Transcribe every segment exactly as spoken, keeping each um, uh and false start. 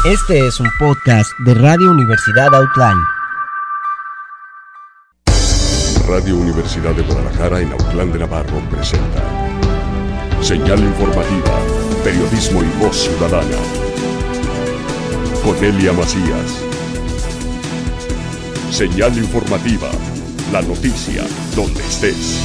Este es un podcast de Radio Universidad Autlán. Radio Universidad de Guadalajara en Autlán de Navarro presenta Señal Informativa, Periodismo y Voz Ciudadana. Conelia Macías. Señal Informativa, la noticia donde estés.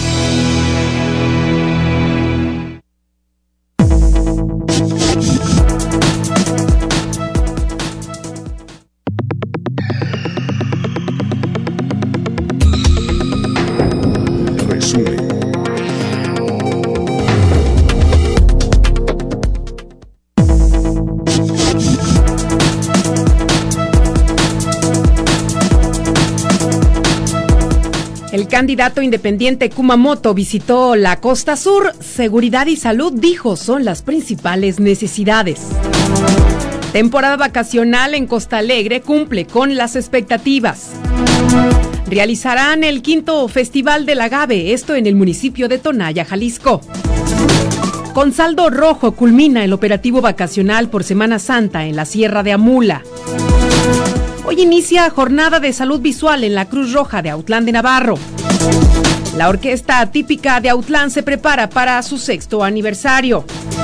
El candidato independiente Kumamoto visitó la Costa Sur. Seguridad y salud, dijo, son las principales necesidades. Temporada vacacional en Costa Alegre cumple con las expectativas. Realizarán el quinto Festival del Agave, esto en el municipio de Tonaya, Jalisco. Con saldo rojo culmina el operativo vacacional por Semana Santa en la Sierra de Amula. Hoy inicia jornada de salud visual en la Cruz Roja de Autlán de Navarro. La orquesta típica de Autlán se prepara para su sexto aniversario.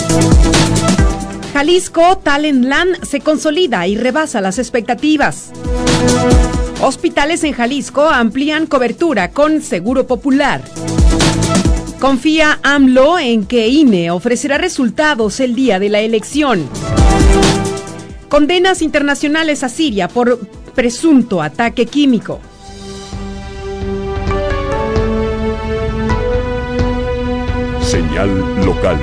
Jalisco Talentland se consolida y rebasa las expectativas. Hospitales en Jalisco amplían cobertura con Seguro Popular. Confía AMLO en que I N E ofrecerá resultados el día de la elección. Condenas internacionales a Siria por presunto ataque químico. Señal local.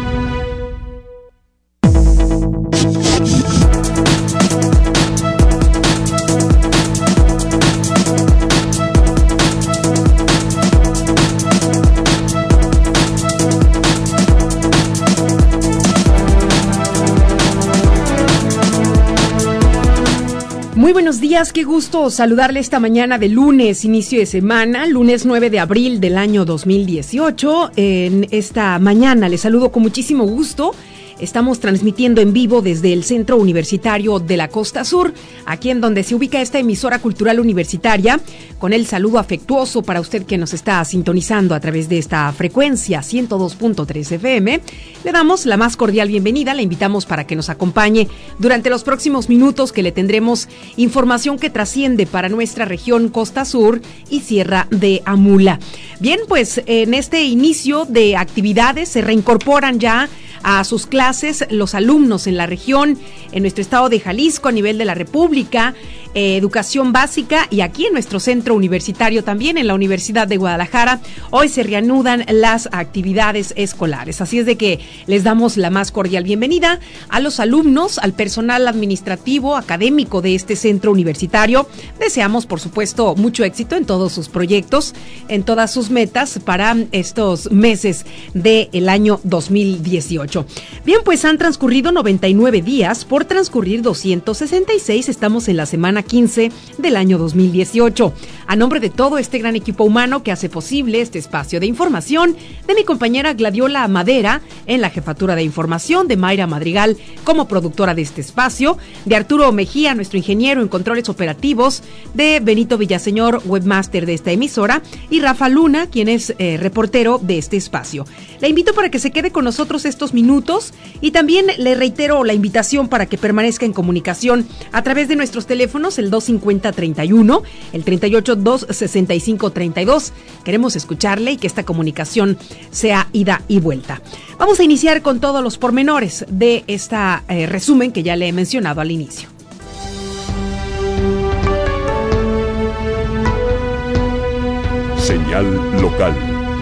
Muy buenos días, qué gusto saludarle esta mañana de lunes, inicio de semana, lunes nueve de abril del año dos mil dieciocho. En esta mañana les saludo con muchísimo gusto. Estamos transmitiendo en vivo desde el Centro Universitario de la Costa Sur, aquí en donde se ubica esta emisora cultural universitaria, con el saludo afectuoso para usted que nos está sintonizando a través de esta frecuencia ciento dos punto tres F M. Le damos la más cordial bienvenida, le invitamos para que nos acompañe durante los próximos minutos que le tendremos información que trasciende para nuestra región Costa Sur y Sierra de Amula. Bien, pues en este inicio de actividades se reincorporan ya a sus clases los alumnos en la región, en nuestro estado de Jalisco, a nivel de la República, eh, educación básica y aquí en nuestro centro universitario también, en la Universidad de Guadalajara. Hoy se reanudan las actividades escolares, así es de que les damos la más cordial bienvenida a los alumnos, al personal administrativo, académico de este centro universitario. Deseamos, por supuesto, mucho éxito en todos sus proyectos, en todas sus metas para estos meses del año dos mil dieciocho. Bien, pues han transcurrido noventa y nueve días, por transcurrir doscientos sesenta y seis, estamos en la semana quince del año dos mil dieciocho. A nombre de todo este gran equipo humano que hace posible este espacio de información, de mi compañera Gladiola Madera en la jefatura de información, de Mayra Madrigal como productora de este espacio, de Arturo Mejía, nuestro ingeniero en controles operativos, de Benito Villaseñor, webmaster de esta emisora, y Rafa Luna, quien es eh, reportero de este espacio. La invito para que se quede con nosotros estos minutos y también le reitero la invitación para que permanezca en comunicación a través de nuestros teléfonos, el dos cincuenta treinta y uno, el treinta y ocho dos sesenta y cinco treinta y dos. Queremos escucharle y que esta comunicación sea ida y vuelta. Vamos a iniciar con todos los pormenores de esta eh, resumen que ya le he mencionado al inicio. Señal local.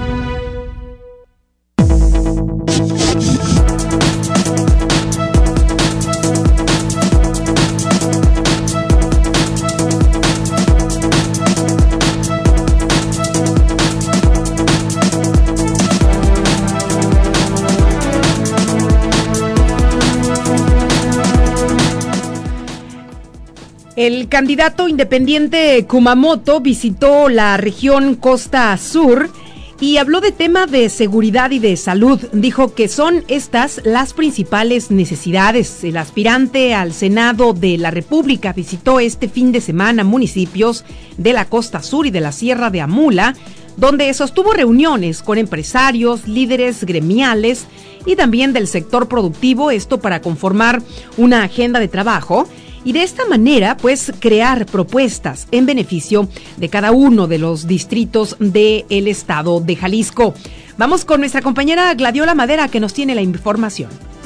El candidato independiente Kumamoto visitó la región Costa Sur y habló de tema de seguridad y de salud. Dijo que son estas las principales necesidades. El aspirante al Senado de la República visitó este fin de semana municipios de la costa sur y de la Sierra de Amula, donde sostuvo reuniones con empresarios, líderes gremiales y también del sector productivo, esto para conformar una agenda de trabajo y de esta manera pues crear propuestas en beneficio de cada uno de los distritos del estado de Jalisco. Vamos con nuestra compañera Gladiola Madera, que nos tiene la información.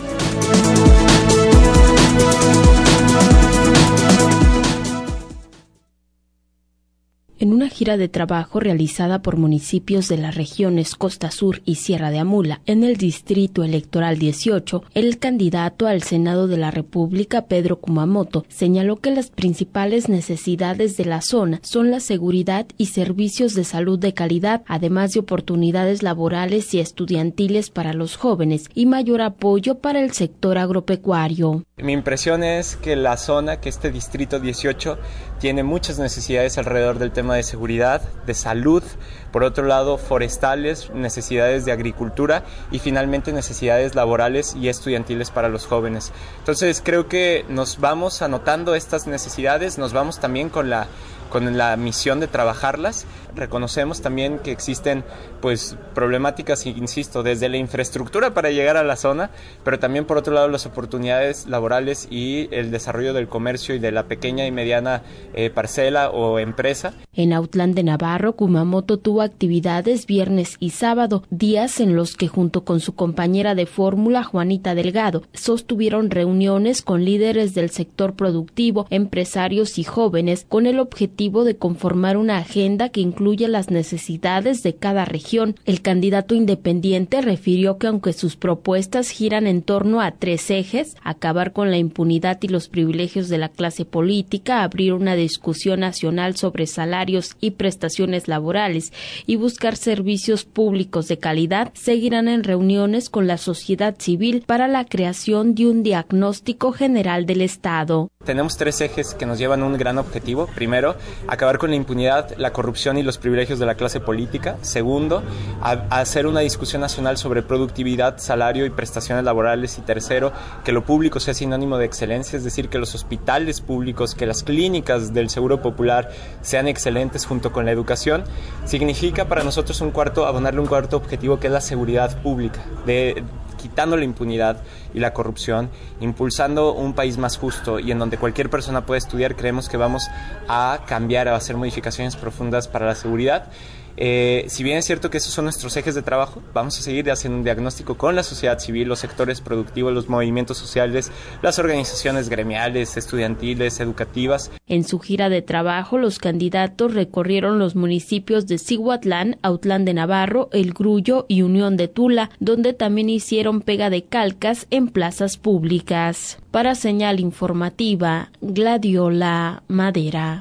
En una gira de trabajo realizada por municipios de las regiones Costa Sur y Sierra de Amula, en el Distrito Electoral dieciocho, el candidato al Senado de la República, Pedro Kumamoto, señaló que las principales necesidades de la zona son la seguridad y servicios de salud de calidad, además de oportunidades laborales y estudiantiles para los jóvenes y mayor apoyo para el sector agropecuario. Mi impresión es que la zona, que este Distrito dieciocho, tiene muchas necesidades alrededor del tema de seguridad, de salud, por otro lado forestales, necesidades de agricultura y finalmente necesidades laborales y estudiantiles para los jóvenes. Entonces creo que nos vamos anotando estas necesidades, nos vamos también con la con la misión de trabajarlas. Reconocemos también que existen pues problemáticas, insisto, desde la infraestructura para llegar a la zona, pero también por otro lado las oportunidades laborales y el desarrollo del comercio y de la pequeña y mediana eh, parcela o empresa. En Autlán de Navarro, Kumamoto tuvo actividades viernes y sábado, días en los que junto con su compañera de fórmula, Juanita Delgado, sostuvieron reuniones con líderes del sector productivo, empresarios y jóvenes con el objetivo de conformar una agenda que incluya las necesidades de cada región. El candidato independiente refirió que aunque sus propuestas giran en torno a tres ejes, acabar con la impunidad y los privilegios de la clase política, abrir una discusión nacional sobre salarios y prestaciones laborales y buscar servicios públicos de calidad, seguirán en reuniones con la sociedad civil para la creación de un diagnóstico general del Estado. Tenemos tres ejes que nos llevan a un gran objetivo. Primero, acabar con la impunidad, la corrupción y los privilegios de la clase política. Segundo, a, a hacer una discusión nacional sobre productividad, salario y prestaciones laborales. Y tercero, que lo público sea sinónimo de excelencia, es decir, que los hospitales públicos, que las clínicas del Seguro Popular sean excelentes junto con la educación. Significa para nosotros un cuarto, abonarle un cuarto objetivo, que es la seguridad pública, de quitando la impunidad y la corrupción, impulsando un país más justo y en donde cualquier persona puede estudiar. Creemos que vamos a cambiar, a hacer modificaciones profundas para la seguridad. Eh, si bien es cierto que esos son nuestros ejes de trabajo, vamos a seguir haciendo un diagnóstico con la sociedad civil, los sectores productivos, los movimientos sociales, las organizaciones gremiales, estudiantiles, educativas. En su gira de trabajo, los candidatos recorrieron los municipios de Cihuatlán, Autlán de Navarro, El Grullo y Unión de Tula, donde también hicieron pega de calcas en plazas públicas. Para Señal Informativa, Gladiola Madera.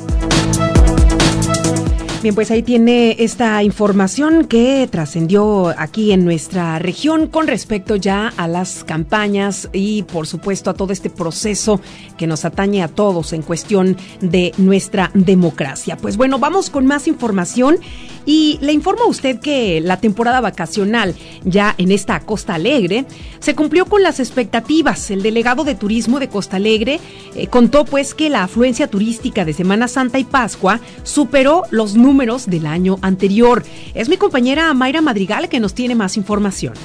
Bien, pues ahí tiene esta información que trascendió aquí en nuestra región con respecto ya a las campañas y por supuesto a todo este proceso que nos atañe a todos en cuestión de nuestra democracia. Pues bueno, vamos con más información y le informo a usted que la temporada vacacional ya en esta Costa Alegre se cumplió con las expectativas. El delegado de turismo de Costa Alegre eh, contó pues que la afluencia turística de Semana Santa y Pascua superó los números números del año anterior. Es mi compañera Mayra Madrigal que nos tiene más información.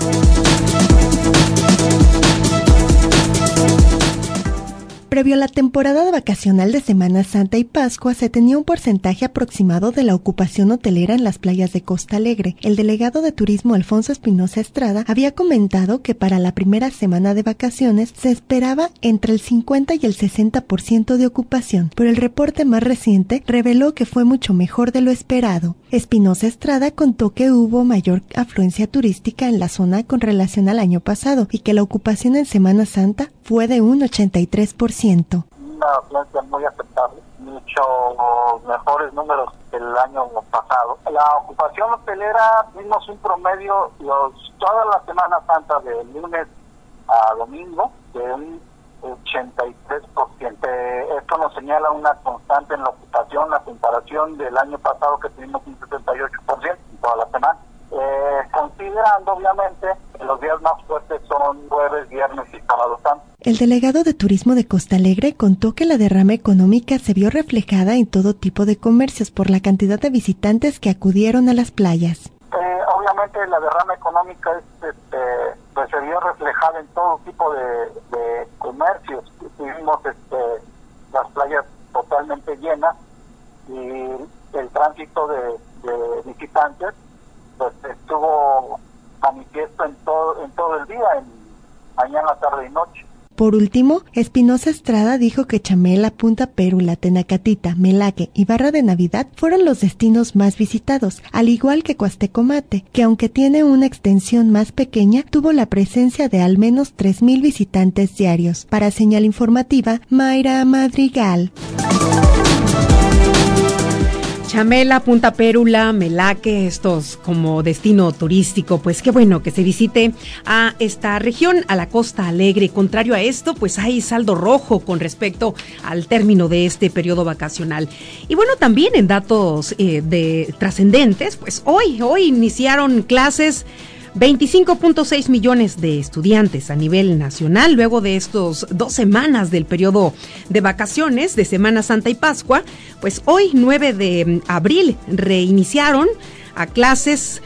Previo a la temporada vacacional de Semana Santa y Pascua, se tenía un porcentaje aproximado de la ocupación hotelera en las playas de Costa Alegre. El delegado de turismo Alfonso Espinosa Estrada había comentado que para la primera semana de vacaciones se esperaba entre el cincuenta y el sesenta por ciento de ocupación, pero el reporte más reciente reveló que fue mucho mejor de lo esperado. Espinosa Estrada contó que hubo mayor afluencia turística en la zona con relación al año pasado y que la ocupación en Semana Santa fue de un ochenta y tres por ciento. Una afluencia muy aceptable, mucho mejores números que el año pasado. La ocupación hotelera vimos un promedio los, toda la Semana Santa de lunes a domingo de un ochenta y tres por ciento. Eh, esto nos señala una constante en la ocupación, la comparación del año pasado que tuvimos un setenta y ocho por ciento en toda la semana. Eh, considerando obviamente que los días más fuertes son jueves, viernes y sábado santo. El delegado de Turismo de Costa Alegre contó que la derrama económica se vio reflejada en todo tipo de comercios por la cantidad de visitantes que acudieron a las playas. Eh, obviamente la derrama económica es, este, pues se vio reflejada en todo tipo de, de comercios. Tuvimos este, las playas totalmente llenas y el tránsito de, de visitantes pues estuvo manifiesto en todo en todo el día, en mañana, tarde y noche. Por último, Espinosa Estrada dijo que Chamela, Punta Pérula, Tenacatita, Melaque y Barra de Navidad fueron los destinos más visitados, al igual que Cuastecomate, que aunque tiene una extensión más pequeña, tuvo la presencia de al menos tres mil visitantes diarios. Para Señal Informativa, Mayra Madrigal. Chamela, Punta Pérula, Melaque, estos como destino turístico, pues qué bueno que se visite a esta región, a la Costa Alegre. Contrario a esto, pues hay saldo rojo con respecto al término de este periodo vacacional. Y bueno, también en datos eh, de trascendentes, pues hoy, hoy iniciaron clases veinticinco punto seis millones de estudiantes a nivel nacional, luego de estos dos semanas del periodo de vacaciones de Semana Santa y Pascua. Pues hoy, nueve de abril, reiniciaron a clases.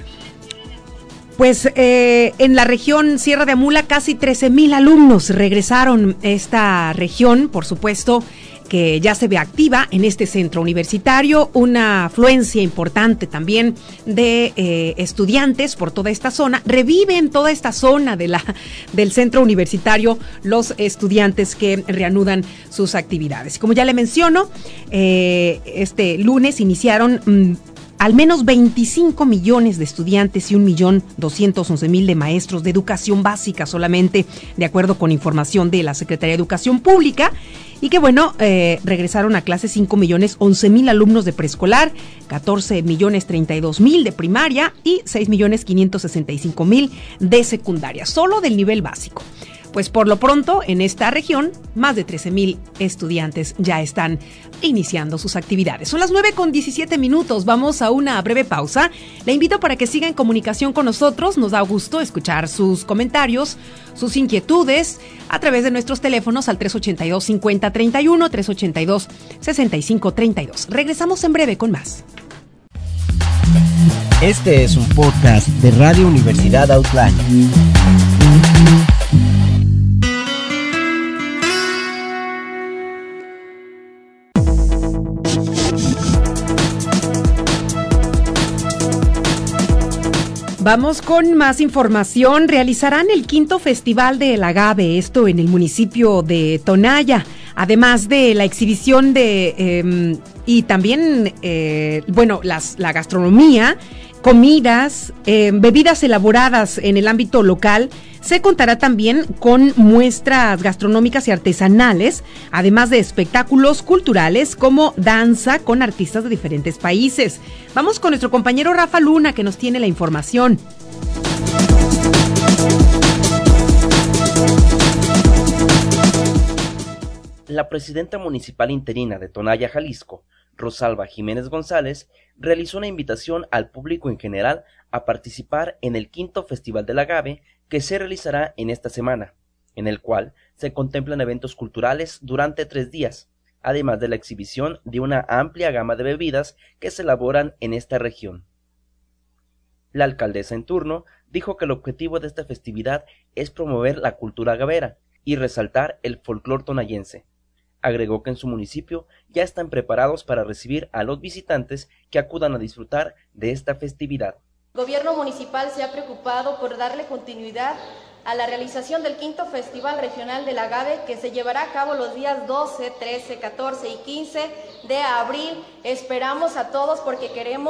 Pues eh, en la región Sierra de Amula casi trece mil alumnos regresaron a esta región, por supuesto, que ya se ve activa en este centro universitario, una afluencia importante también de eh, estudiantes por toda esta zona. Reviven toda esta zona de la, del centro universitario los estudiantes que reanudan sus actividades. Como ya le menciono, eh, este lunes iniciaron mmm, al menos veinticinco millones de estudiantes y un millón doscientos once mil de maestros de educación básica solamente, de acuerdo con información de la Secretaría de Educación Pública. Y que bueno, eh, regresaron a clases cinco millones once mil alumnos de preescolar, catorce millones treinta y dos mil de primaria y seis millones quinientos sesenta y cinco mil de secundaria, solo del nivel básico. Pues por lo pronto, en esta región, más de trece mil estudiantes ya están iniciando sus actividades. Son las nueve con diecisiete minutos, vamos a una breve pausa. Le invito para que siga en comunicación con nosotros, nos da gusto escuchar sus comentarios, sus inquietudes, a través de nuestros teléfonos al tres ochenta y dos, cincuenta, treinta y uno, tres ochenta y dos, sesenta y cinco, treinta y dos. Regresamos en breve con más. Este es un podcast de Radio Universidad Outline. Vamos con más información. Realizarán el quinto Festival del Agave, esto en el municipio de Tonaya, además de la exhibición de eh, y también eh, bueno las la gastronomía, comidas, eh, bebidas elaboradas en el ámbito local. Se contará también con muestras gastronómicas y artesanales, además de espectáculos culturales como danza con artistas de diferentes países. Vamos con nuestro compañero Rafa Luna, que nos tiene la información. La presidenta municipal interina de Tonaya, Jalisco, Rosalba Jiménez González, realizó una invitación al público en general a participar en el quinto Festival del Agave que se realizará en esta semana, en el cual se contemplan eventos culturales durante tres días, además de la exhibición de una amplia gama de bebidas que se elaboran en esta región. La alcaldesa en turno dijo que el objetivo de esta festividad es promover la cultura agavera y resaltar el folclor tonayense. Agregó que en su municipio ya están preparados para recibir a los visitantes que acudan a disfrutar de esta festividad. El gobierno municipal se ha preocupado por darle continuidad a la realización del quinto Festival Regional del Agave, que se llevará a cabo los días doce, trece, catorce y quince de abril. Esperamos a todos porque queremos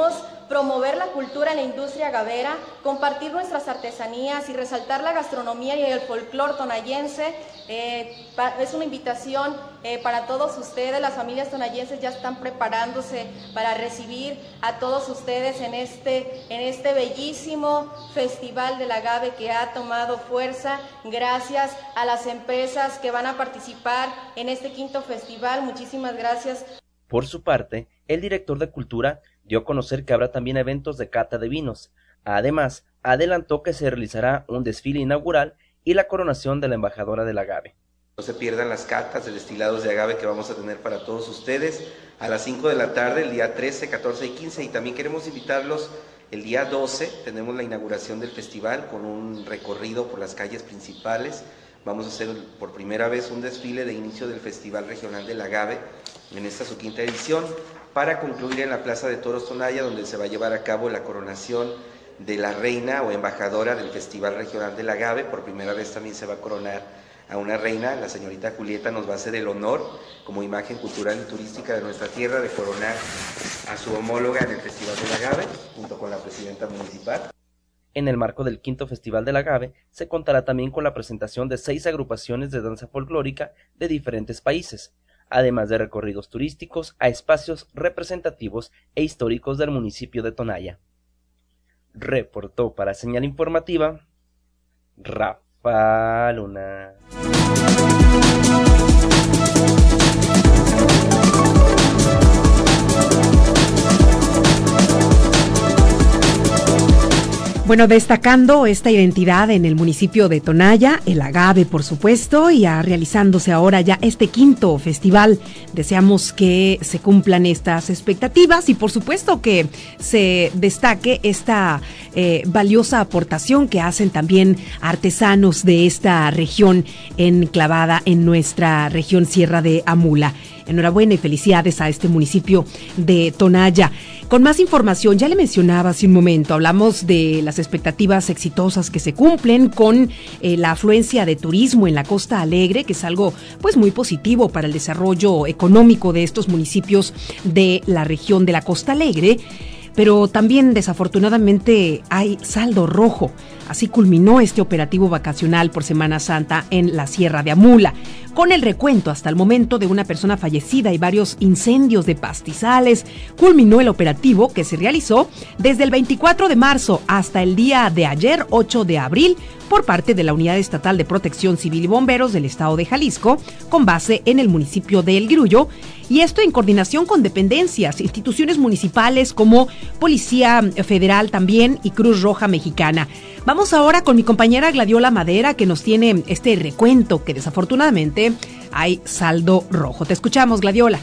promover la cultura en la industria agavera, compartir nuestras artesanías y resaltar la gastronomía y el folclore tonayense. Eh, es una invitación eh, para todos ustedes. Las familias tonayenses ya están preparándose para recibir a todos ustedes en este, en este bellísimo Festival del Agave que ha tomado fuerza gracias a las empresas que van a participar en este quinto festival. Muchísimas gracias. Por su parte, el director de Cultura dio a conocer que habrá también eventos de cata de vinos. Además, adelantó que se realizará un desfile inaugural y la coronación de la embajadora del agave. No se pierdan las catas de destilados de agave que vamos a tener para todos ustedes a las cinco de la tarde, el día trece, catorce y quince, y también queremos invitarlos el día doce, tenemos la inauguración del festival con un recorrido por las calles principales. Vamos a hacer por primera vez un desfile de inicio del Festival Regional del Agave en esta su quinta edición, para concluir en la Plaza de Toros Tonaya, donde se va a llevar a cabo la coronación de la reina o embajadora del Festival Regional del Agave. Por primera vez también se va a coronar a una reina. La señorita Julieta nos va a hacer el honor, como imagen cultural y turística de nuestra tierra, de coronar a su homóloga en el Festival del Agave, junto con la presidenta municipal. En el marco del quinto Festival del Agave, se contará también con la presentación de seis agrupaciones de danza folclórica de diferentes países, además de recorridos turísticos a espacios representativos e históricos del municipio de Tonaya. Reportó para Señal Informativa Rafa Luna. Bueno, destacando esta identidad en el municipio de Tonaya, el agave, por supuesto, y ya realizándose ahora ya este quinto festival. Deseamos que se cumplan estas expectativas y, por supuesto, que se destaque esta eh, valiosa aportación que hacen también artesanos de esta región enclavada en nuestra región Sierra de Amula. Enhorabuena y felicidades a este municipio de Tonaya. Con más información, ya le mencionaba hace un momento, hablamos de las expectativas exitosas que se cumplen con eh, la afluencia de turismo en la Costa Alegre, que es algo pues muy positivo para el desarrollo económico de estos municipios de la región de la Costa Alegre. Pero también desafortunadamente hay saldo rojo. Así culminó este operativo vacacional por Semana Santa en la Sierra de Amula, con el recuento hasta el momento de una persona fallecida y varios incendios de pastizales. Culminó el operativo que se realizó desde el veinticuatro de marzo hasta el día de ayer, ocho de abril, por parte de la Unidad Estatal de Protección Civil y Bomberos del Estado de Jalisco, con base en el municipio de El Grullo, y esto en coordinación con dependencias, instituciones municipales como Policía Federal también y Cruz Roja Mexicana. Vamos ahora con mi compañera Gladiola Madera, que nos tiene este recuento que desafortunadamente hay saldo rojo. Te escuchamos, Gladiola.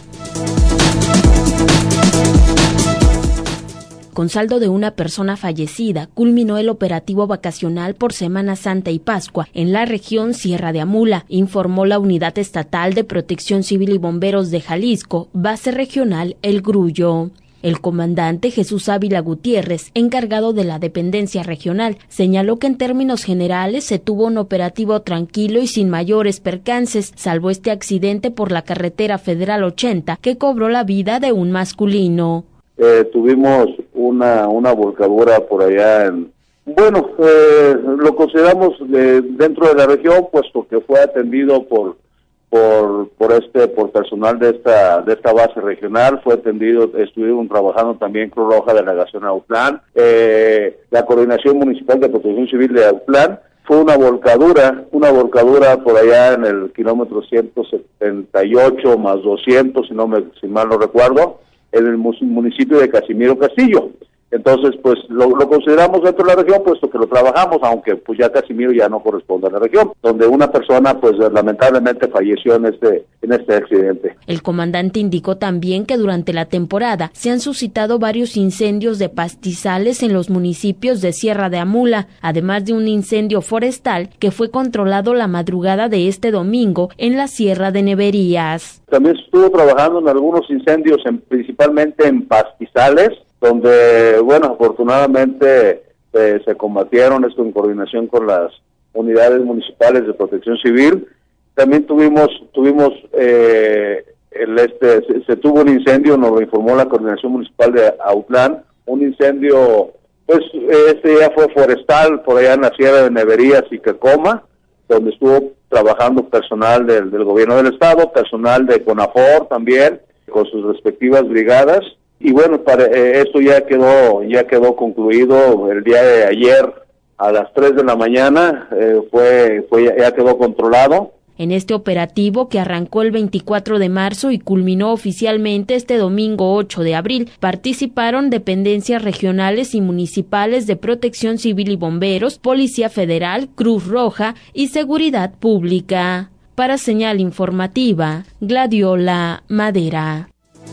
Con saldo de una persona fallecida, culminó el operativo vacacional por Semana Santa y Pascua en la región Sierra de Amula, informó la Unidad Estatal de Protección Civil y Bomberos de Jalisco, base regional El Grullo. El comandante Jesús Ávila Gutiérrez, encargado de la dependencia regional, señaló que en términos generales se tuvo un operativo tranquilo y sin mayores percances, salvo este accidente por la carretera federal ochenta que cobró la vida de un masculino. Eh, tuvimos una una volcadura por allá en, bueno, eh, lo consideramos eh, dentro de la región, puesto que fue atendido por por por este por personal de esta de esta base regional, fue atendido, estuvieron trabajando también Cruz Roja Delegación Autlán, eh, la Coordinación Municipal de Protección Civil de Autlán. Fue una volcadura, una volcadura por allá en el kilómetro ciento setenta y ocho más doscientos, si no me si mal no recuerdo, en el municipio de Casimiro Castillo. Entonces, pues, lo, lo consideramos dentro de la región, puesto que lo trabajamos, aunque pues ya Casimiro ya no corresponde a la región, donde una persona, pues, lamentablemente falleció en este, en este accidente. El comandante indicó también que durante la temporada se han suscitado varios incendios de pastizales en los municipios de Sierra de Amula, además de un incendio forestal que fue controlado la madrugada de este domingo en la Sierra de Neverías. También estuvo trabajando en algunos incendios, en, principalmente en pastizales, donde, bueno, afortunadamente eh, se combatieron esto en coordinación con las unidades municipales de protección civil. También tuvimos, tuvimos eh, el este se, se tuvo un incendio, nos lo informó la Coordinación Municipal de Autlán, un incendio, pues este ya fue forestal, por allá en la Sierra de Neverías y Quecoma, donde estuvo trabajando personal del, del gobierno del estado, personal de CONAFOR también, con sus respectivas brigadas, y bueno, para, eh, esto ya quedó, ya quedó concluido el día de ayer a las tres de la mañana, eh, fue, fue ya, ya quedó controlado. En este operativo, que arrancó el veinticuatro de marzo y culminó oficialmente este domingo ocho de abril, participaron dependencias regionales y municipales de Protección Civil y Bomberos, Policía Federal, Cruz Roja y Seguridad Pública. Para Señal Informativa, Gladiola Madera.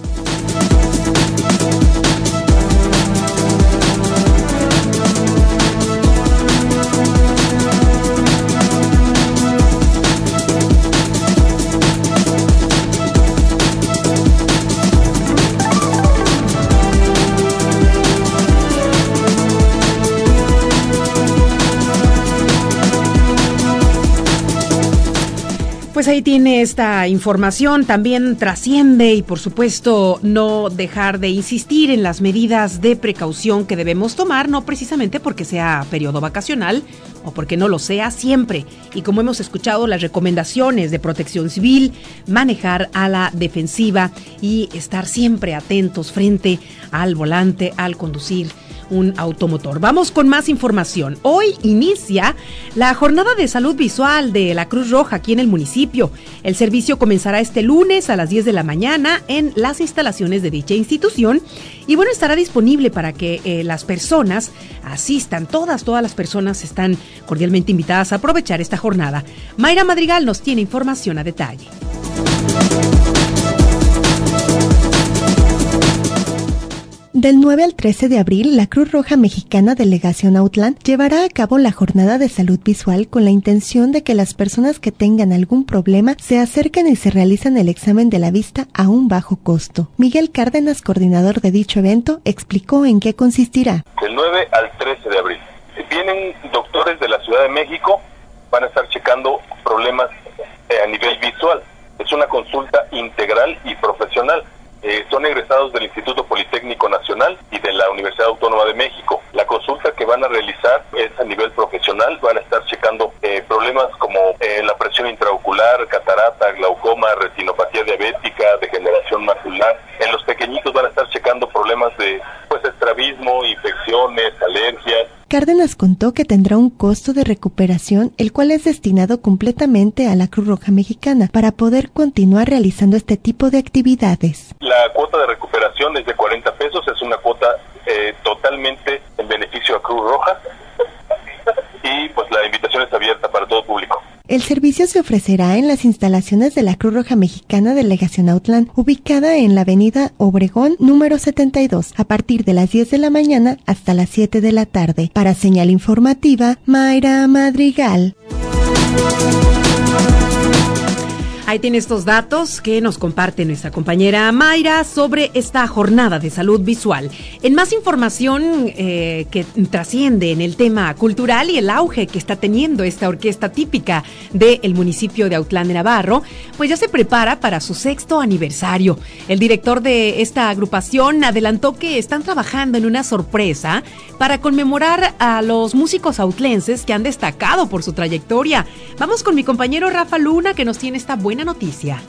Pues ahí tiene esta información, también trasciende y por supuesto no dejar de insistir en las medidas de precaución que debemos tomar, no precisamente porque sea periodo vacacional o porque no lo sea siempre. Y como hemos escuchado las recomendaciones de Protección Civil, manejar a la defensiva y estar siempre atentos frente al volante al conducir un automotor. Vamos con más información. Hoy inicia la jornada de salud visual de la Cruz Roja aquí en el municipio. El servicio comenzará este lunes a las diez de la mañana en las instalaciones de dicha institución y bueno, estará disponible para que eh, las personas asistan. Todas, todas las personas están cordialmente invitadas a aprovechar esta jornada. Mayra Madrigal nos tiene información a detalle. Del nueve al trece de abril, la Cruz Roja Mexicana Delegación Autlán llevará a cabo la jornada de salud visual con la intención de que las personas que tengan algún problema se acerquen y se realicen el examen de la vista a un bajo costo. Miguel Cárdenas, coordinador de dicho evento, explicó en qué consistirá. Del nueve al trece de abril. Vienen doctores de la Ciudad de México, van a estar checando problemas eh, a nivel visual. Es una consulta integral y profesional. Eh, son egresados del Instituto Politécnico Nacional y de la Universidad Autónoma de México. La consulta que van a realizar es a nivel profesional, van a estar checando eh, problemas como eh, la presión intraocular, catarata, glaucoma, retinopatía diabética, degeneración macular. En los pequeñitos van a estar checando problemas de pues estrabismo, infecciones, alergias. Cárdenas contó que tendrá un costo de recuperación, el cual es destinado completamente a la Cruz Roja Mexicana para poder continuar realizando este tipo de actividades. La cuota de recuperación es de cuarenta pesos, es una cuota eh, totalmente en beneficio a Cruz Roja y pues la invitación está abierta para todo público. El servicio se ofrecerá en las instalaciones de la Cruz Roja Mexicana Delegación Autlán, ubicada en la avenida Obregón número setenta y dos, a partir de las diez de la mañana hasta las siete de la tarde. Para Señal Informativa, Mayra Madrigal. Ahí tiene estos datos que nos comparte nuestra compañera Mayra sobre esta jornada de salud visual. En más información eh, que trasciende en el tema cultural y el auge que está teniendo esta orquesta típica del municipio de Autlán de Navarro, pues ya se prepara para su sexto aniversario. El director de esta agrupación adelantó que están trabajando en una sorpresa para conmemorar a los músicos autlenses que han destacado por su trayectoria. Vamos con mi compañero Rafa Luna, que nos tiene esta buena noticia.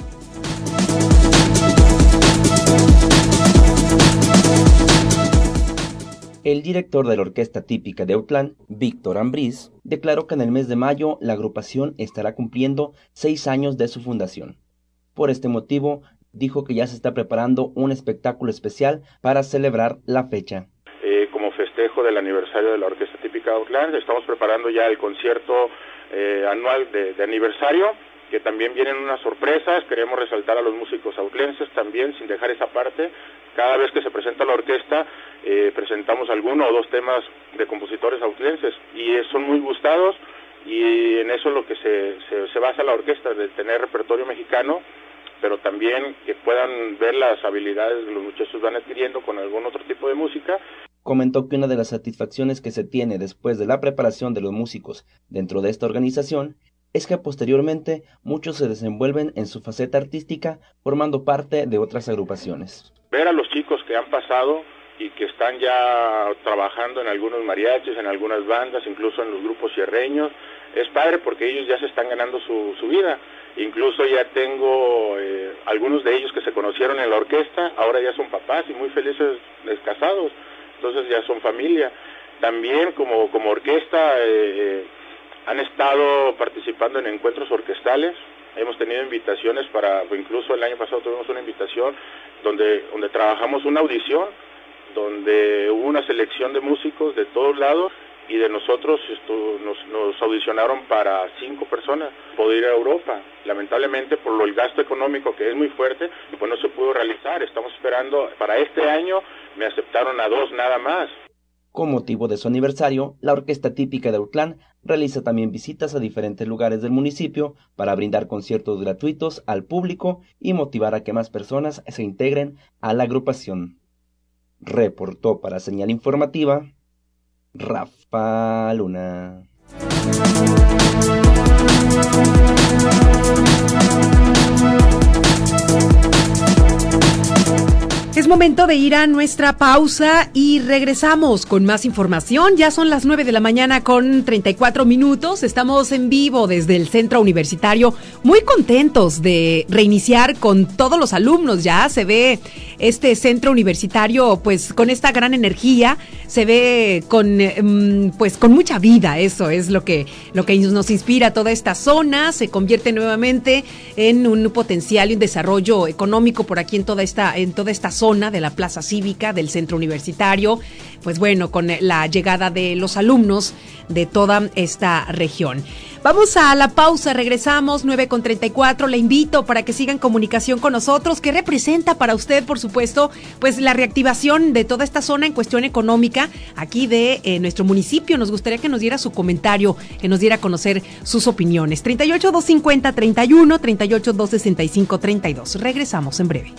El director de la Orquesta Típica de Autlán, Víctor Ambriz, declaró que en el mes de mayo la agrupación estará cumpliendo seis años de su fundación. Por este motivo, dijo que ya se está preparando un espectáculo especial para celebrar la fecha. Eh, como festejo del aniversario de la Orquesta Típica de Autlán, estamos preparando ya el concierto eh, anual de, de aniversario, que también vienen unas sorpresas. Queremos resaltar a los músicos autlenses también, sin dejar esa parte. Cada vez que se presenta la orquesta, eh, presentamos alguno o dos temas de compositores autlenses, y eh, son muy gustados, y en eso es lo que se, se, se basa la orquesta, de tener repertorio mexicano, pero también que puedan ver las habilidades que los muchachos van adquiriendo con algún otro tipo de música. Comentó que una de las satisfacciones que se tiene después de la preparación de los músicos dentro de esta organización es que posteriormente muchos se desenvuelven en su faceta artística formando parte de otras agrupaciones. Ver a los chicos que han pasado y que están ya trabajando en algunos mariachis, en algunas bandas, incluso en los grupos sierreños. Es padre porque ellos ya se están ganando su, su vida. Incluso ya tengo eh, algunos de ellos que se conocieron en la orquesta, ahora ya son papás y muy felices casados, entonces ya son familia. También como, como orquesta eh, han estado participando en encuentros orquestales, hemos tenido invitaciones para, incluso el año pasado tuvimos una invitación donde, donde trabajamos una audición, donde hubo una selección de músicos de todos lados, y de nosotros esto, nos, nos audicionaron para cinco personas poder ir a Europa. Lamentablemente por lo el gasto económico que es muy fuerte, pues no se pudo realizar. Estamos esperando, para este año me aceptaron a dos nada más. Con motivo de su aniversario, la Orquesta Típica de Autlán realiza también visitas a diferentes lugares del municipio para brindar conciertos gratuitos al público y motivar a que más personas se integren a la agrupación. Reportó para Señal Informativa Rafa Luna. Es momento de ir a nuestra pausa y regresamos con más información. Ya son las nueve de la mañana con treinta y cuatro minutos. Estamos en vivo desde el Centro Universitario, muy contentos de reiniciar con todos los alumnos. Ya se ve este Centro Universitario pues con esta gran energía, se ve con pues con mucha vida. Eso es lo que lo que nos inspira. Toda esta zona se convierte nuevamente en un potencial y un desarrollo económico por aquí en toda esta en toda esta zona de la Plaza Cívica del Centro Universitario, pues bueno, con la llegada de los alumnos de toda esta región. Vamos a la pausa, regresamos, nueve con treinta y cuatro, le invito para que sigan comunicación con nosotros. ¿Qué representa para usted, por supuesto, pues la reactivación de toda esta zona en cuestión económica aquí de eh, nuestro municipio? Nos gustaría que nos diera su comentario, que nos diera a conocer sus opiniones. treinta y ocho, doscientos cincuenta, treinta y uno, treinta y ocho, doscientos sesenta y cinco, treinta y dos. Regresamos en breve.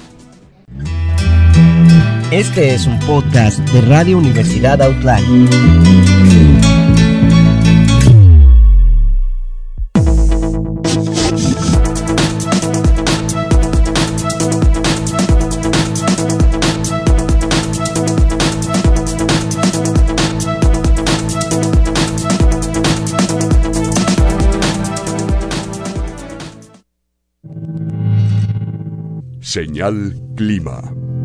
Este es un podcast de Radio Universidad Autlán. Señal Clima.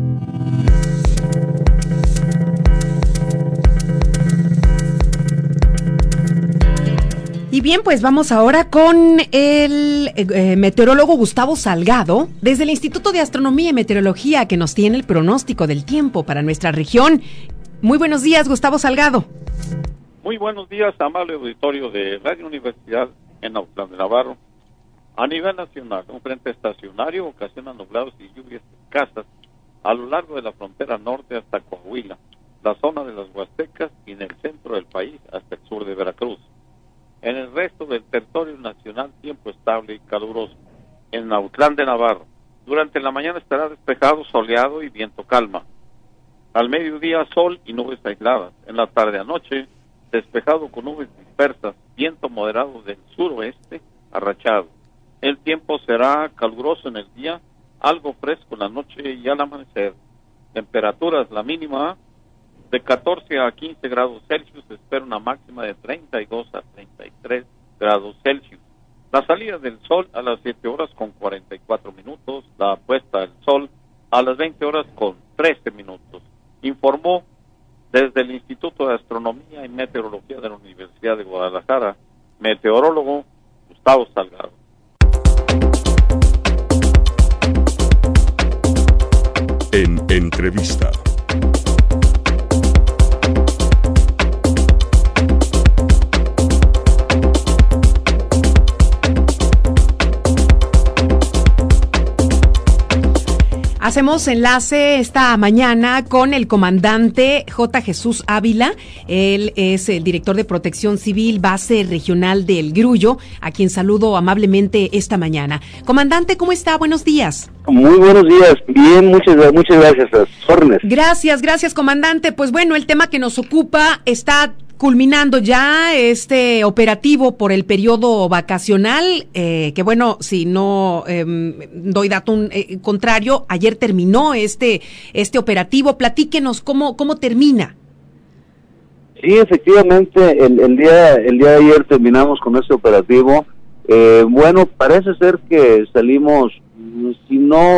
Y bien, pues vamos ahora con el eh, meteorólogo Gustavo Salgado, desde el Instituto de Astronomía y Meteorología, que nos tiene el pronóstico del tiempo para nuestra región. Muy buenos días, Gustavo Salgado. Muy buenos días, amable auditorio de Radio Universidad en Autlán de Navarro. A nivel nacional, un frente estacionario ocasiona nublados y lluvias escasas a lo largo de la frontera norte hasta Coahuila, la zona de las Huastecas y en el centro del país hasta el sur de Veracruz. En el resto del territorio nacional, tiempo estable y caluroso. En Autlán de Navarro, durante la mañana estará despejado, soleado y viento calma. Al mediodía, sol y nubes aisladas. En la tarde-anoche, despejado con nubes dispersas, viento moderado del suroeste, arrachado. El tiempo será caluroso en el día, algo fresco en la noche y al amanecer. Temperaturas, la mínima de catorce a quince grados Celsius, se espera una máxima de treinta y dos a treinta y tres grados Celsius. La salida del sol a las siete horas con cuarenta y cuatro minutos, la puesta del sol a las veinte horas con trece minutos. Informó desde el Instituto de Astronomía y Meteorología de la Universidad de Guadalajara, meteorólogo Gustavo Salgado. En entrevista. Hacemos enlace esta mañana con el comandante J. Jesús Ávila. Él es el director de Protección Civil, base regional del Grullo, a quien saludo amablemente esta mañana. Comandante, ¿cómo está? Buenos días. Muy buenos días. Bien, muchas, muchas gracias. Órdenes. Gracias, gracias, comandante. Pues bueno, el tema que nos ocupa está culminando ya este operativo por el periodo vacacional, eh, que bueno, si no eh, doy dato un, eh, contrario, ayer terminó este este operativo. Platíquenos cómo cómo termina. Sí, efectivamente, el, el día el día de ayer terminamos con este operativo. Eh, bueno, parece ser que salimos, si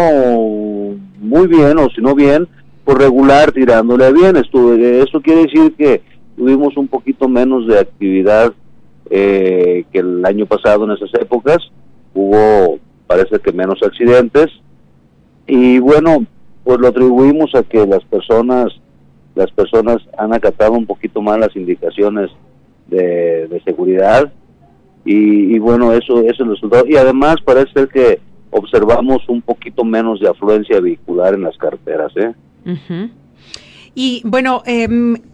no muy bien o si no bien, por regular tirándole bien. Estuve, eso quiere decir que tuvimos un poquito menos de actividad eh, que el año pasado en esas épocas. Hubo, parece que menos accidentes, y bueno, pues lo atribuimos a que las personas las personas han acatado un poquito más las indicaciones de, de seguridad, y, y bueno, eso es el resultado. Y además parece ser que observamos un poquito menos de afluencia vehicular en las carreteras, ¿eh? Uh-huh. Y bueno, eh,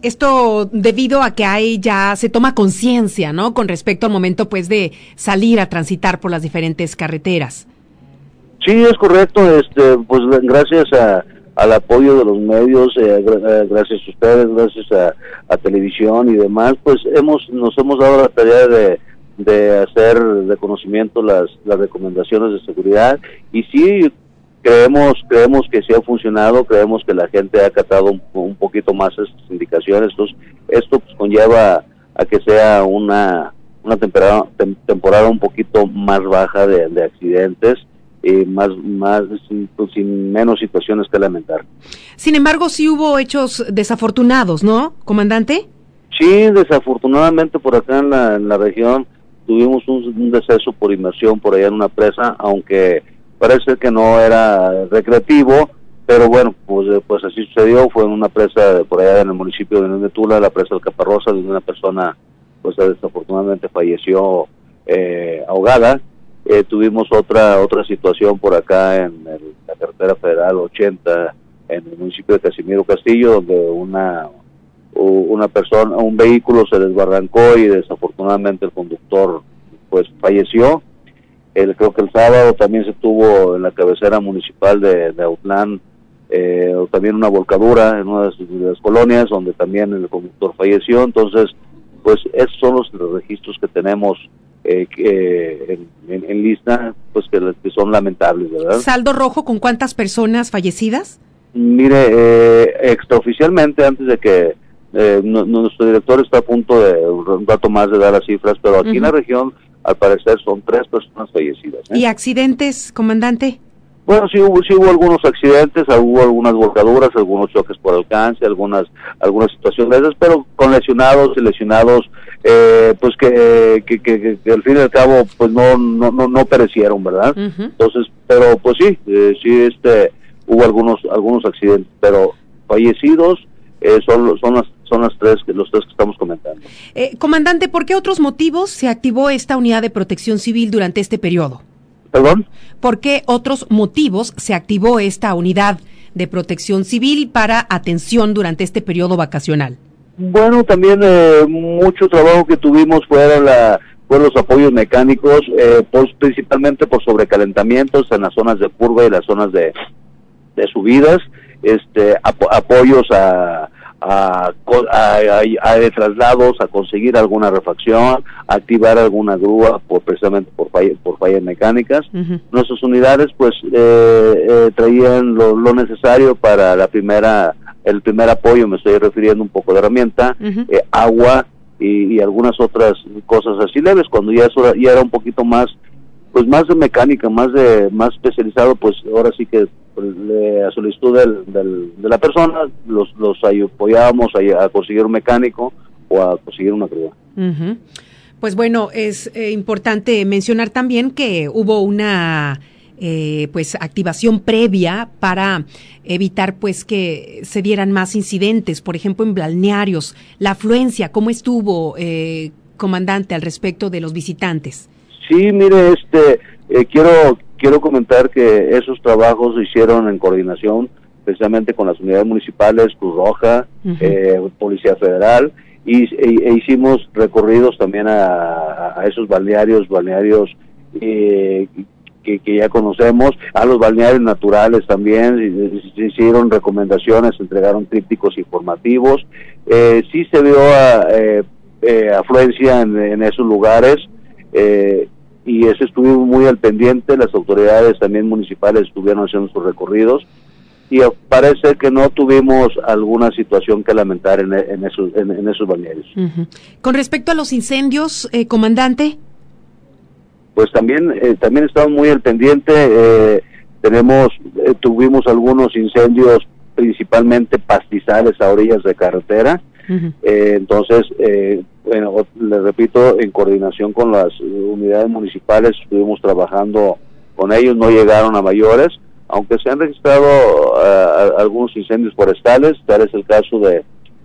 esto debido a que hay ya se toma conciencia, ¿no? Con respecto al momento, pues, de salir a transitar por las diferentes carreteras. Sí, es correcto. Este, pues gracias a, al apoyo de los medios, eh, gracias a ustedes, gracias a, a televisión y demás, pues hemos nos hemos dado la tarea de de hacer de conocimiento las las recomendaciones de seguridad, y sí, creemos creemos que sí ha funcionado, creemos que la gente ha acatado un, un poquito más estas indicaciones. Entonces, esto pues conlleva a que sea una una temporada tem, temporada un poquito más baja de, de accidentes, y más más sin, pues, sin menos situaciones que lamentar. Sin embargo, sí hubo hechos desafortunados, ¿no, comandante? Sí, desafortunadamente por acá en la, en la región tuvimos un, un deceso por inmersión por allá en una presa, aunque parece que no era recreativo, pero bueno, pues, pues así sucedió. Fue en una presa por allá en el municipio de Tula, la presa del Caparrosa, donde una persona pues desafortunadamente falleció eh, ahogada. Eh, tuvimos otra otra situación por acá en el, la carretera federal ochenta, en el municipio de Casimiro Castillo, donde una una persona, un vehículo se desbarrancó y desafortunadamente el conductor pues falleció. El, creo que el sábado también se tuvo en la cabecera municipal de, de Autlán eh, también una volcadura en una de, sus, de las colonias, donde también el conductor falleció. Entonces, pues esos son los, los registros que tenemos eh, que, en, en, en lista, pues que, que son lamentables, ¿verdad? ¿Saldo rojo con cuántas personas fallecidas? Mire, eh, extraoficialmente, antes de que eh, no, nuestro director está a punto de un rato más de dar las cifras, pero aquí uh-huh. en la región, al parecer, son tres personas fallecidas, ¿eh? ¿Y accidentes, comandante? Bueno, sí hubo, sí hubo algunos accidentes, hubo algunas volcaduras, algunos choques por alcance, algunas algunas situaciones de esas, pero con lesionados y lesionados, eh, pues que, que, que, que al fin y al cabo, pues no no no, no perecieron, ¿verdad? Uh-huh. Entonces, pero pues sí, eh, sí este hubo algunos algunos accidentes, pero fallecidos eh, son son las son las tres los tres que estamos comentando. Eh, comandante, ¿por qué otros motivos se activó esta unidad de protección civil durante este periodo? ¿Perdón? ¿Por qué otros motivos se activó esta unidad de protección civil para atención durante este periodo vacacional? Bueno, también eh, mucho trabajo que tuvimos fueron la fueron los apoyos mecánicos, eh, pues, principalmente por sobrecalentamientos en las zonas de curva y las zonas de, de subidas, este ap- apoyos a A, a, a, a de traslados, a conseguir alguna refacción, a activar alguna grúa por precisamente por falla, por fallas mecánicas. Uh-huh. Nuestras unidades pues eh, eh, traían lo, lo necesario para la primera el primer apoyo, me estoy refiriendo un poco de herramienta, uh-huh. eh, agua y, y algunas otras cosas así leves. Cuando ya eso ya era un poquito más pues más de mecánica, más de más especializado, pues ahora sí que a solicitud del, del, de la persona los los apoyábamos a, a conseguir un mecánico o a conseguir una grúa. Uh-huh. Pues bueno, es eh, importante mencionar también que hubo una eh, pues activación previa para evitar pues que se dieran más incidentes, por ejemplo en balnearios. La afluencia, ¿cómo estuvo, eh, comandante, al respecto de los visitantes? Sí, mire, este eh, quiero quiero comentar que esos trabajos se hicieron en coordinación precisamente con las unidades municipales, Cruz Roja, uh-huh. eh, Policía Federal, y e, e hicimos recorridos también a, a esos balnearios, balnearios eh, que, que ya conocemos, a los balnearios naturales también, se, se hicieron recomendaciones, se entregaron trípticos informativos, eh, sí se vio a, eh, eh, afluencia en, en esos lugares, eh, y eso estuvimos muy al pendiente. Las autoridades también municipales estuvieron haciendo sus recorridos, y parece que no tuvimos alguna situación que lamentar en, en esos en, en esos balnearios. Uh-huh. Con respecto a los incendios, eh, comandante. Pues también eh, también estamos muy al pendiente. Eh, tenemos eh, tuvimos algunos incendios, principalmente pastizales a orillas de carretera. Uh-huh. eh, entonces, eh, bueno, les repito, en coordinación con las unidades municipales estuvimos trabajando con ellos. No llegaron a mayores, aunque se han registrado uh, algunos incendios forestales. Tal es el caso de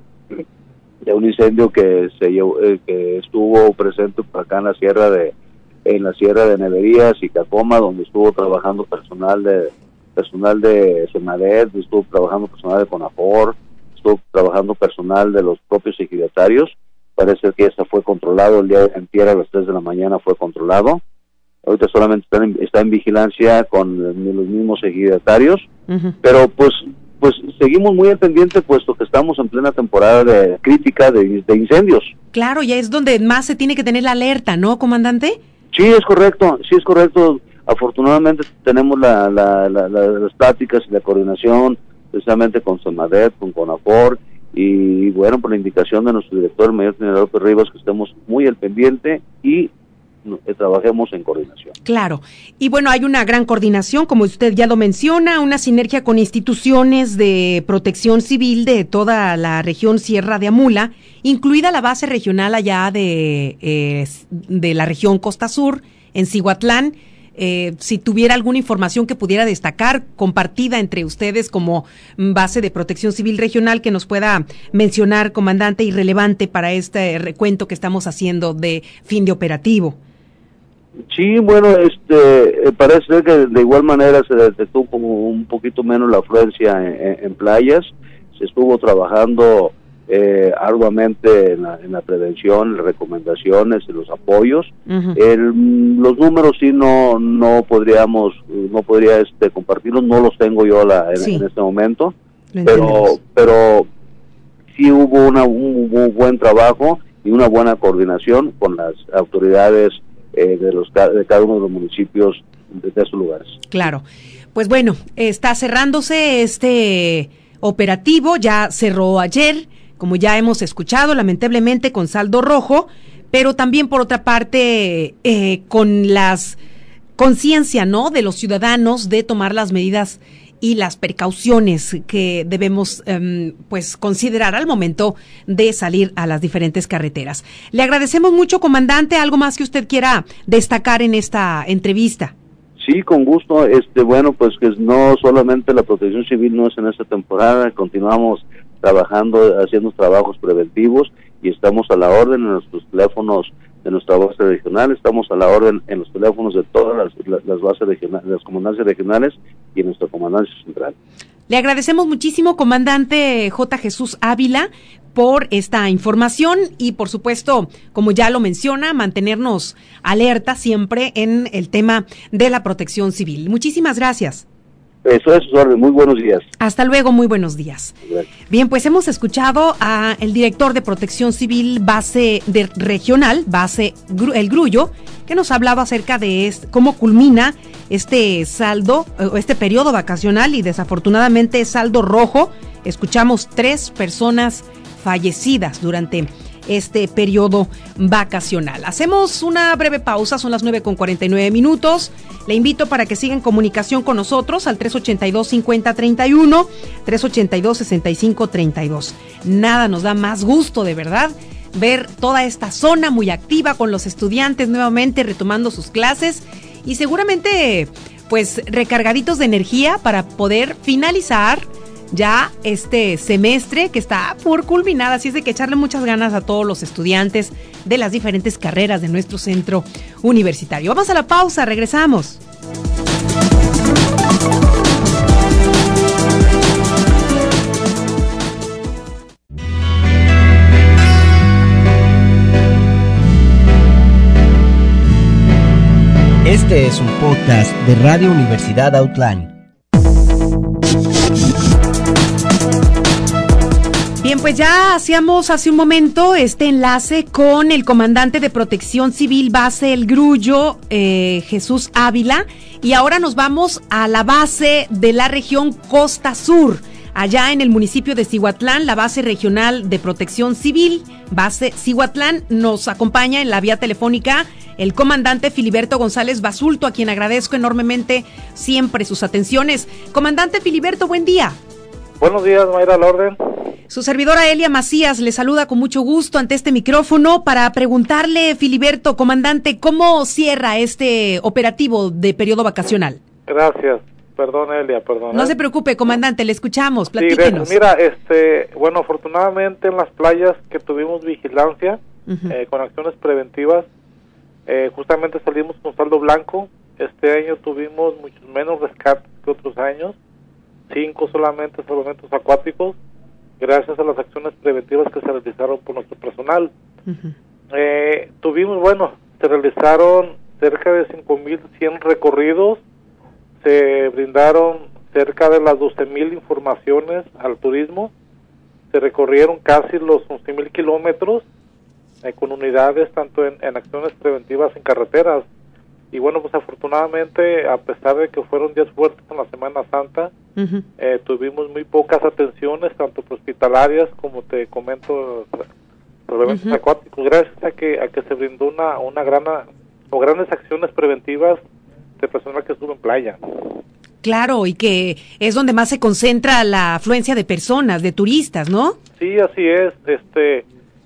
de un incendio que se llevó, eh, que estuvo presente por acá en la sierra de en la sierra de Neverías y Cacoma, donde estuvo trabajando personal de personal de Senadet, estuvo trabajando personal de CONAFOR, estuvo trabajando personal de los propios ejidatarios. Parece que esa fue controlado el día de antier a las tres de la mañana, fue controlado. Ahorita solamente está en, está en vigilancia con los mismos ejidatarios, uh-huh. pero pues pues seguimos muy al pendiente, puesto que estamos en plena temporada de crítica de, de incendios. Claro, ya es donde más se tiene que tener la alerta, ¿no, comandante? Sí, es correcto, sí es correcto. Afortunadamente tenemos la, la, la, la, las pláticas y la coordinación precisamente con Senadet, con CONAFOR, y bueno, por la indicación de nuestro director, el mayor general López Rivas, que estemos muy al pendiente y eh, trabajemos en coordinación. Claro, y bueno, hay una gran coordinación, como usted ya lo menciona, una sinergia con instituciones de protección civil de toda la región Sierra de Amula, incluida la base regional allá de, eh, de la región Costa Sur, en Cihuatlán. Eh, si tuviera alguna información que pudiera destacar, compartida entre ustedes como base de protección civil regional, que nos pueda mencionar, comandante, y relevante para este recuento que estamos haciendo de fin de operativo. Sí, bueno, este eh, parece ser que de igual manera se detectó como un poquito menos la afluencia en, en playas. Se estuvo trabajando eh, arduamente en la, en la prevención, las recomendaciones, en los apoyos. Uh-huh. El, los números sí no no podríamos no podría este compartirlos, no los tengo yo la, en, sí. en este momento, pero pero sí hubo una, un, un buen trabajo y una buena coordinación con las autoridades eh, de los de cada uno de los municipios de, de esos lugares. Claro, pues bueno, está cerrándose este operativo, ya cerró ayer, como ya hemos escuchado, lamentablemente con saldo rojo, pero también por otra parte eh, con las conciencia, ¿no?, de los ciudadanos de tomar las medidas y las precauciones que debemos um, pues considerar al momento de salir a las diferentes carreteras. Le agradecemos mucho, comandante. ¿Algo más que usted quiera destacar en esta entrevista? Sí, con gusto. Este, bueno, pues que no solamente la protección civil no es en esta temporada, continuamos trabajando, haciendo trabajos preventivos y estamos a la orden en nuestros teléfonos de nuestra base regional, estamos a la orden en los teléfonos de todas las, las bases regionales, las comandancias regionales y en nuestra comandancia central. Le agradecemos muchísimo, comandante J. Jesús Ávila, por esta información y, por supuesto, como ya lo menciona, mantenernos alerta siempre en el tema de la protección civil. Muchísimas gracias. Eso es, Sorry. Muy buenos días. Hasta luego, muy buenos días. Gracias. Bien, pues hemos escuchado a el director de Protección Civil base de regional, base El Grullo, que nos ha hablado acerca de este, cómo culmina este saldo, este periodo vacacional y desafortunadamente saldo rojo. Escuchamos tres personas fallecidas durante este periodo vacacional. Hacemos una breve pausa, son las nueve con cuarenta y nueve minutos. Le invito para que siga en comunicación con nosotros al tres ochenta y dos, cincuenta, treinta y uno, tres ochenta y dos, sesenta y cinco, treinta y dos. Nada nos da más gusto, de verdad, ver toda esta zona muy activa con los estudiantes nuevamente retomando sus clases y seguramente pues recargaditos de energía para poder finalizar ya este semestre que está por culminar, así es de que echarle muchas ganas a todos los estudiantes de las diferentes carreras de nuestro centro universitario. Vamos a la pausa, regresamos. Este es un podcast de Radio Universidad Outline. Bien, pues ya hacíamos hace un momento este enlace con el comandante de Protección Civil Base El Grullo, eh, Jesús Ávila, y ahora nos vamos a la base de la región Costa Sur, allá en el municipio de Cihuatlán, la base regional de Protección Civil, base Cihuatlán. Nos acompaña en la vía telefónica el comandante Filiberto González Basulto, a quien agradezco enormemente siempre sus atenciones. Comandante Filiberto, buen día. Buenos días, Mayra, al orden. Su servidora Elia Macías le saluda con mucho gusto ante este micrófono para preguntarle, Filiberto, comandante, ¿cómo cierra este operativo de periodo vacacional? Gracias. Perdón, Elia, perdón. No se preocupe, comandante, le escuchamos, platíquenos. Sí, mira, este, bueno, afortunadamente en las playas que tuvimos vigilancia, uh-huh. eh, con acciones preventivas, eh, justamente salimos con saldo blanco. Este año tuvimos muchos menos rescates que otros años, cinco solamente salvamentos acuáticos, gracias a las acciones preventivas que se realizaron por nuestro personal. Uh-huh. Eh, tuvimos, bueno, se realizaron cerca de cinco mil cien recorridos, se brindaron cerca de las doce mil informaciones al turismo, se recorrieron casi los once mil kilómetros eh, con unidades tanto en, en acciones preventivas en carreteras. Y bueno, pues afortunadamente, a pesar de que fueron días fuertes en la Semana Santa, uh-huh. eh, tuvimos muy pocas atenciones, tanto hospitalarias como te comento, los eventos uh-huh. acuáticos, gracias a que a que se brindó una una gran o grandes acciones preventivas de personal que estuvo en playa. Claro, y que es donde más se concentra la afluencia de personas, de turistas, ¿no? Sí, así es, este...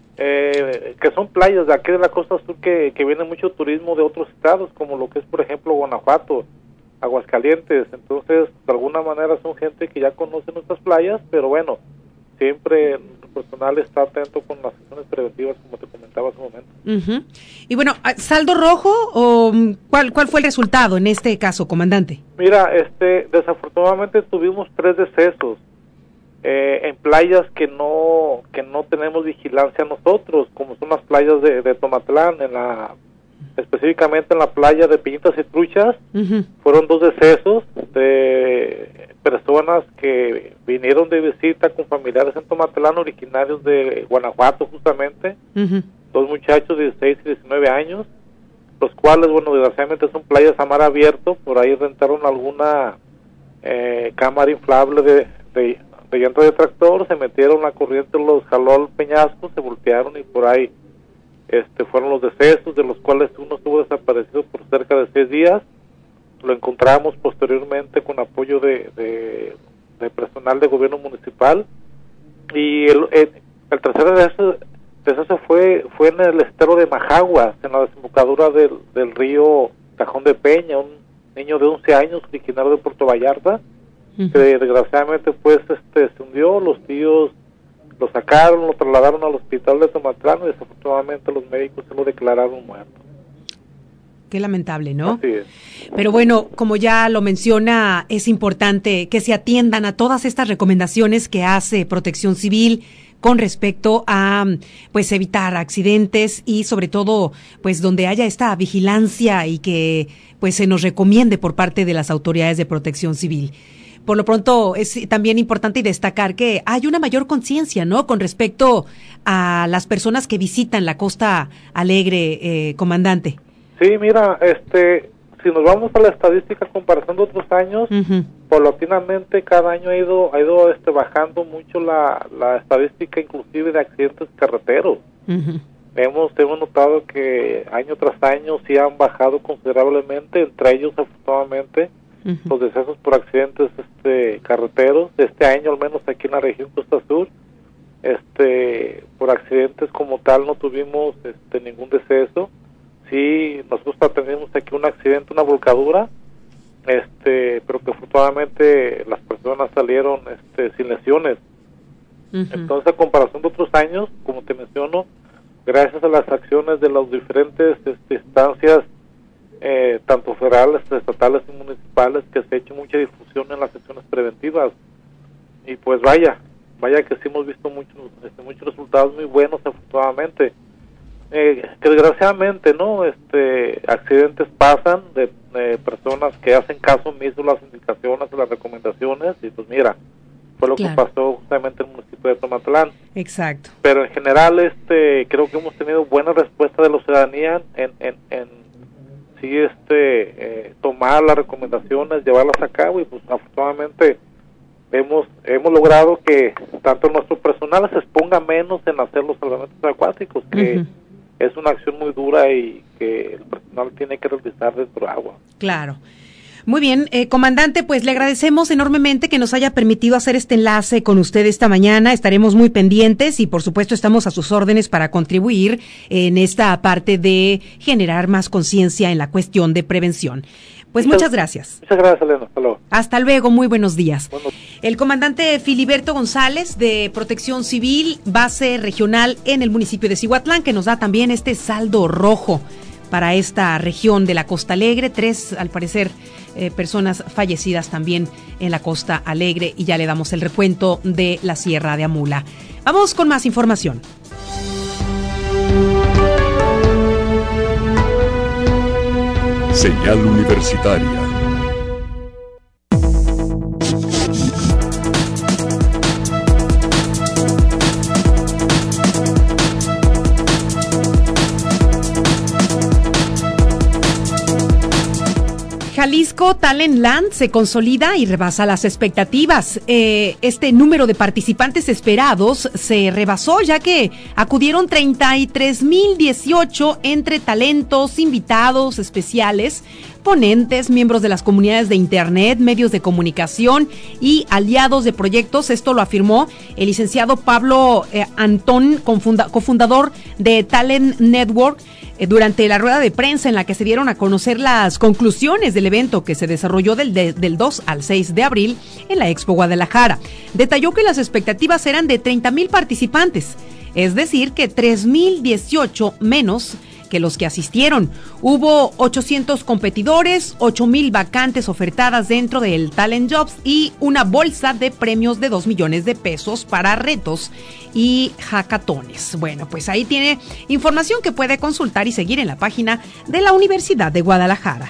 Eh, que son playas de aquí de la costa sur que, que viene mucho turismo de otros estados, como lo que es por ejemplo Guanajuato, Aguascalientes. Entonces de alguna manera son gente que ya conoce nuestras playas, pero bueno, siempre el personal está atento con las acciones preventivas, como te comentaba hace un momento. Uh-huh. Y bueno, ¿saldo rojo o cuál cuál fue el resultado en este caso, comandante? Mira, este desafortunadamente tuvimos tres decesos Eh, en playas que no que no tenemos vigilancia nosotros, como son las playas de, de Tomatlán, en la específicamente en la playa de Peñitas y Truchas, uh-huh. fueron dos decesos de personas que vinieron de visita con familiares en Tomatlán, originarios de Guanajuato justamente, uh-huh. dos muchachos de dieciséis y diecinueve años, los cuales, bueno, desgraciadamente son playas a mar abierto, por ahí rentaron alguna eh, cámara inflable de, de de llanta de tractor, se metieron la corriente, los jaló al peñasco, se voltearon y por ahí este fueron los decesos, de los cuales uno estuvo desaparecido por cerca de seis días. Lo encontramos posteriormente con apoyo de, de, de personal de gobierno municipal, y el, el, el tercer deceso, deceso fue fue en el estero de Majaguas, en la desembocadura del, del río Cajón de Peña, un niño de once años originario de Puerto Vallarta, que desgraciadamente pues este se hundió. Los tíos lo sacaron, lo trasladaron al hospital de Tomatlán y desafortunadamente los médicos se lo declararon muerto. Qué lamentable, ¿no? Así es. Pero bueno, como ya lo menciona, es importante que se atiendan a todas estas recomendaciones que hace Protección Civil con respecto a pues evitar accidentes y sobre todo pues donde haya esta vigilancia y que pues se nos recomiende por parte de las autoridades de Protección Civil. Por lo pronto es también importante destacar que hay una mayor conciencia, ¿no?, con respecto a las personas que visitan la Costa Alegre, eh, comandante. Sí, mira, este, si nos vamos a la estadística comparando otros años, uh-huh. paulatinamente cada año ha ido, ha ido este, bajando mucho la, la estadística, inclusive de accidentes carreteros. Uh-huh. Hemos, hemos notado que año tras año sí han bajado considerablemente, entre ellos afortunadamente uh-huh. los decesos por accidentes este carreteros. Este año, al menos aquí en la región Costa Sur, este por accidentes como tal no tuvimos este ningún deceso. Sí, nosotros tenemos aquí un accidente, una volcadura, este, pero que afortunadamente las personas salieron este sin lesiones. Uh-huh. Entonces, a comparación de otros años, como te menciono, gracias a las acciones de las diferentes este, instancias, eh, tanto federales, estatales y municipales, que se ha hecho mucha difusión en las acciones preventivas. Y pues vaya, vaya que sí hemos visto muchos, este, muchos resultados muy buenos, afortunadamente. Eh, que desgraciadamente, ¿no? Este, accidentes pasan de, de personas que hacen caso omiso a las indicaciones, a las recomendaciones, y pues mira, fue lo claro. que pasó justamente en el municipio municipio de Tomatlán. Exacto. Pero en general, este, creo que hemos tenido buena respuesta de la ciudadanía en, en, en sí, este, eh, tomar las recomendaciones, llevarlas a cabo, y pues afortunadamente hemos hemos logrado que tanto nuestro personal se exponga menos en hacer los salvamentos acuáticos, que uh-huh. es una acción muy dura y que el personal tiene que realizar dentro de agua. Claro. Muy bien, eh, comandante, pues le agradecemos enormemente que nos haya permitido hacer este enlace con usted esta mañana. Estaremos muy pendientes y por supuesto estamos a sus órdenes para contribuir en esta parte de generar más conciencia en la cuestión de prevención. Pues muchas, muchas gracias. Muchas gracias, Elena. Hasta luego. Hasta luego, muy buenos días. Bueno. El comandante Filiberto González de Protección Civil, base regional en el municipio de Cihuatlán, que nos da también este saldo rojo para esta región de la Costa Alegre. Tres, al parecer, eh, personas fallecidas también en la Costa Alegre, y ya le damos el recuento de la Sierra de Amula. Vamos con más información. Señal Universitaria. Jalisco Talent Land se consolida y rebasa las expectativas. Eh, este número de participantes esperados se rebasó, ya que acudieron treinta y tres mil dieciocho entre talentos, invitados especiales, ponentes, miembros de las comunidades de Internet, medios de comunicación y aliados de proyectos. Esto lo afirmó el licenciado Pablo eh, Antón, confunda, cofundador de Talent Network, eh, durante la rueda de prensa en la que se dieron a conocer las conclusiones del evento que se desarrolló del, de, del dos al seis de abril en la Expo Guadalajara. Detalló que las expectativas eran de treinta mil participantes, es decir, que tres mil dieciocho menos que los que asistieron. Hubo ochocientos competidores, ocho mil vacantes ofertadas dentro del Talent Jobs y una bolsa de premios de dos millones de pesos para retos y hackatones. Bueno, pues ahí tiene información que puede consultar y seguir en la página de la Universidad de Guadalajara.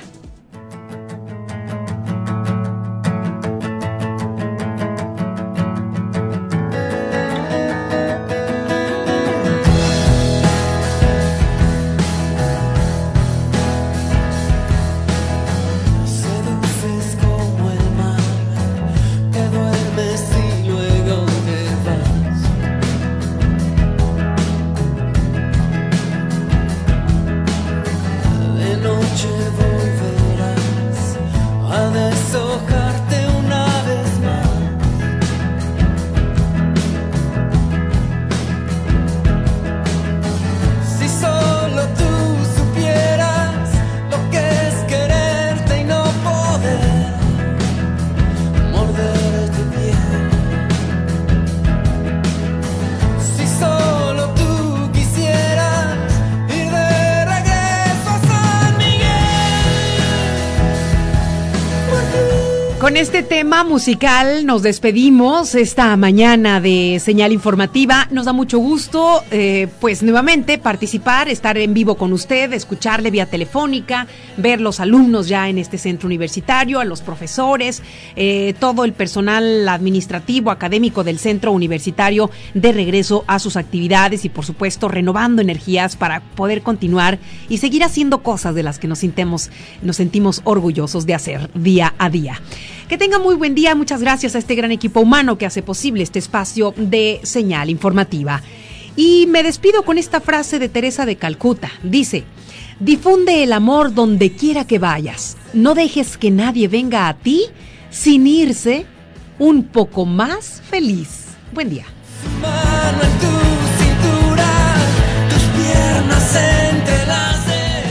Con este tema musical nos despedimos esta mañana de Señal Informativa. Nos da mucho gusto, eh, pues nuevamente participar, estar en vivo con usted, escucharle vía telefónica, ver los alumnos ya en este centro universitario, a los profesores, eh, todo el personal administrativo, académico del centro universitario de regreso a sus actividades y por supuesto renovando energías para poder continuar y seguir haciendo cosas de las que nos sintemos, nos sentimos orgullosos de hacer día a día. Que tenga muy buen día, muchas gracias a este gran equipo humano que hace posible este espacio de Señal Informativa. Y me despido con esta frase de Teresa de Calcuta. Dice: difunde el amor donde quiera que vayas, no dejes que nadie venga a ti sin irse un poco más feliz. Buen día. Mano en tu cintura, tus piernas entre las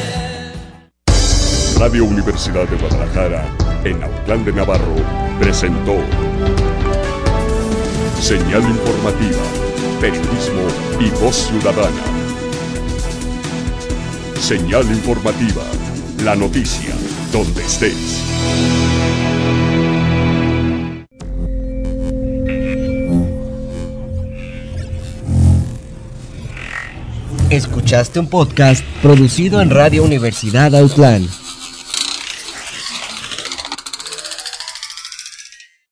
de... Radio Universidad de Guadalajara, en Autlán de Navarro, presentó Señal Informativa, periodismo y voz ciudadana. Señal Informativa, la noticia donde estés. Escuchaste un podcast producido en Radio Universidad Autlán.